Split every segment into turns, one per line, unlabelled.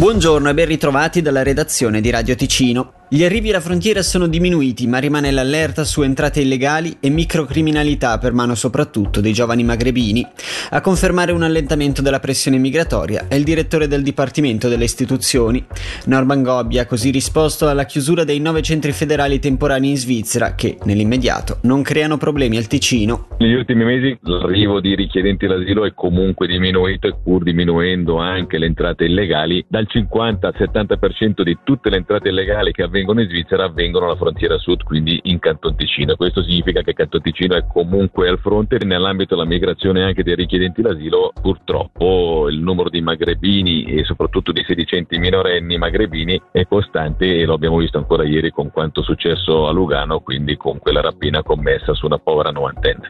Buongiorno e ben ritrovati dalla redazione di Radio Ticino. Gli arrivi alla frontiera sono diminuiti, ma rimane l'allerta su entrate illegali e microcriminalità per mano soprattutto dei giovani magrebini. A confermare un allentamento della pressione migratoria è il direttore del Dipartimento delle Istituzioni. Norman Gobbi ha così risposto alla chiusura dei 9 centri federali temporanei in Svizzera che, nell'immediato, non creano problemi al Ticino.
Negli ultimi mesi l'arrivo di richiedenti l'asilo è comunque diminuito e pur diminuendo anche le entrate illegali, dal 50 al 70% di tutte le entrate illegali che avvengono in Svizzera avvengono alla frontiera sud, quindi in Canton Ticino. Questo significa che Canton Ticino è comunque al fronte. Nell'ambito della migrazione anche dei richiedenti l'asilo, purtroppo il numero di magrebini e soprattutto di sedicenti minorenni magrebini è costante e lo abbiamo visto ancora ieri con quanto successo a Lugano, quindi con quella rapina commessa su una povera novantenne.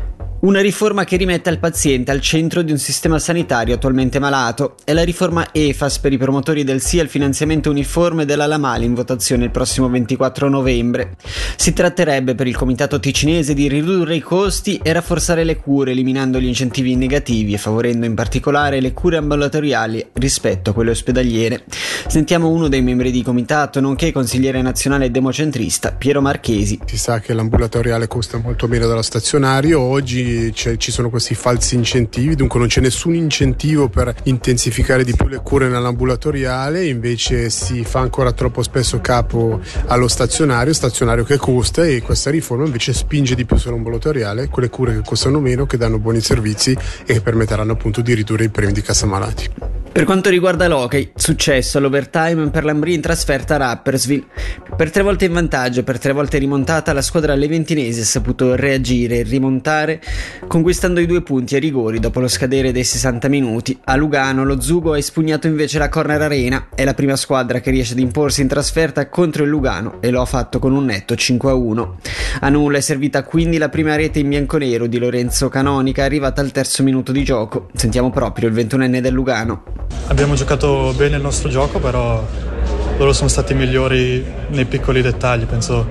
Una riforma che rimette il paziente al centro di un sistema sanitario attualmente malato. È la riforma EFAS per i promotori del sì al finanziamento uniforme della Lamali in votazione il prossimo 24 novembre. Si tratterebbe per il comitato ticinese di ridurre i costi e rafforzare le cure, eliminando gli incentivi negativi e favorendo in particolare le cure ambulatoriali rispetto a quelle ospedaliere. Sentiamo uno dei membri di comitato, nonché consigliere nazionale democentrista, Piero Marchesi.
Si sa che l'ambulatoriale costa molto meno dello stazionario. Oggi ci sono questi falsi incentivi, dunque non c'è nessun incentivo per intensificare di più le cure nell'ambulatoriale, invece si fa ancora troppo spesso capo allo stazionario che costa, e questa riforma invece spinge di più sull'ambulatoriale, quelle cure che costano meno, che danno buoni servizi e che permetteranno appunto di ridurre i premi di cassa malati.
Per quanto riguarda l'hockey, successo all'overtime per l'Ambrì in trasferta a Rapperswil. Per 3 volte in vantaggio, per 3 volte rimontata, la squadra leventinese ha saputo reagire e rimontare, conquistando i 2 punti ai rigori dopo lo scadere dei 60 minuti. A Lugano lo Zugo ha espugnato invece la Corner Arena. È la prima squadra che riesce ad imporsi in trasferta contro il Lugano e lo ha fatto con un netto 5-1. A nulla è servita quindi la prima rete in bianconero di Lorenzo Canonica, arrivata al terzo minuto di gioco. Sentiamo proprio il 21enne del Lugano.
Abbiamo giocato bene il nostro gioco, però loro sono stati migliori nei piccoli dettagli. Penso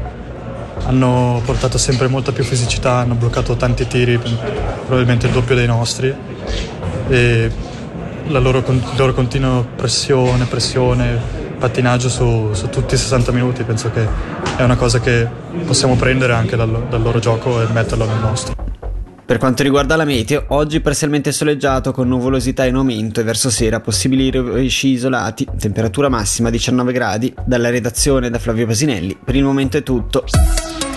hanno portato sempre molta più fisicità, hanno bloccato tanti tiri, probabilmente il doppio dei nostri, e la loro continua pressione, pattinaggio su tutti i 60 minuti, penso che è una cosa che possiamo prendere anche dal loro gioco e metterlo nel nostro.
Per quanto riguarda la meteo, oggi parzialmente soleggiato con nuvolosità in aumento e verso sera possibili rovesci isolati, temperatura massima 19 gradi. Dalla redazione da Flavio Pasinelli, per il momento è tutto.